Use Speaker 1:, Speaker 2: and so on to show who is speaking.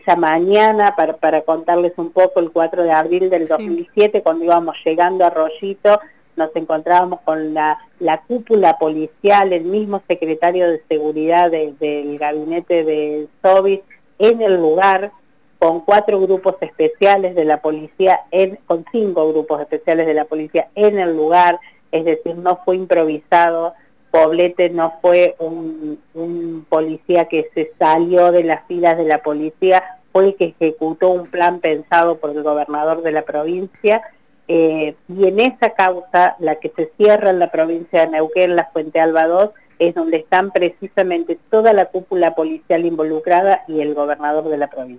Speaker 1: esa mañana, para contarles un poco, el 4 de abril del 2007, cuando íbamos llegando a Rollito, nos encontrábamos con la cúpula policial, el mismo secretario de seguridad del gabinete de Sobis en el lugar, con 4 grupos especiales de la policía, con 5 grupos especiales de la policía en el lugar, es decir, no fue improvisado. Poblete no fue un policía que se salió de las filas de la policía, fue el que ejecutó un plan pensado por el gobernador de la provincia, y en esa causa, la que se cierra en la provincia de Neuquén, la Fuente Alba 2, es donde están precisamente toda la cúpula policial involucrada y el gobernador de la provincia.